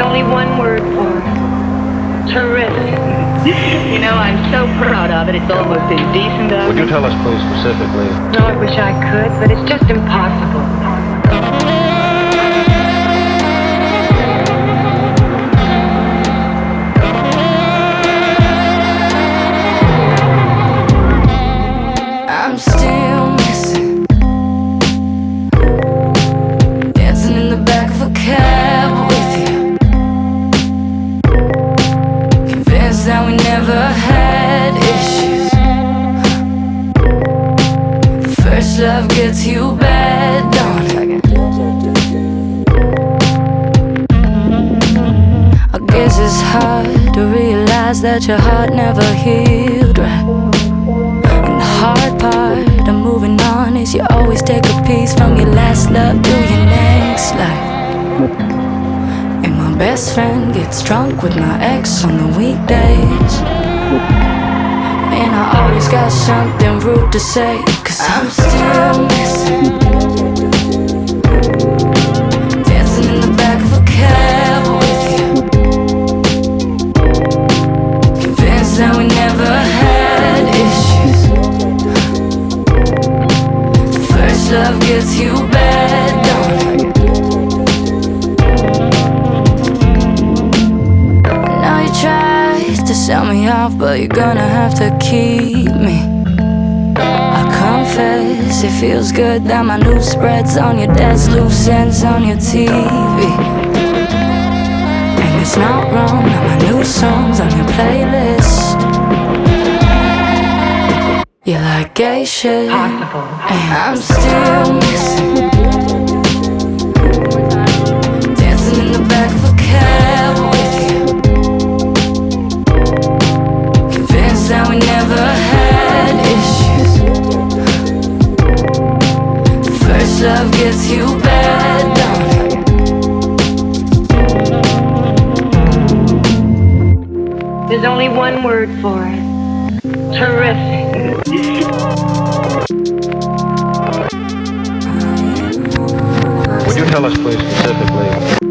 only one word for it. Terrific. You know, I'm so proud of it, it's almost indecent of me. Would you tell us, please, specifically? No, I wish I could, but it's just impossible. I'm still missing, dancing in the back of a cab with you, convinced that we never had issues. First love gets you bad, don't it? I guess it's hard to realize that your heart never healed right. The hard part of moving on is you always take a piece from your last love to your next life. And my best friend gets drunk with my ex on the weekdays, and I always got something rude to say, 'cause I'm still missing, dancing in the back of a cab with you, convinced that we never had issues. Love gets you bad, don't it? Now you try to sell me off, but you're gonna have to keep me. I confess, it feels good that my new spreads on your desk, loose ends on your TV. And it's not wrong that my new songs on your playlist. You like gay shit, Possible. and I'm still missing, dancing in the back of a cab with you, convinced that we never had issues. First love gets you bad, don't it? There's only one word for it. Terrific. Would you tell us, please, specifically?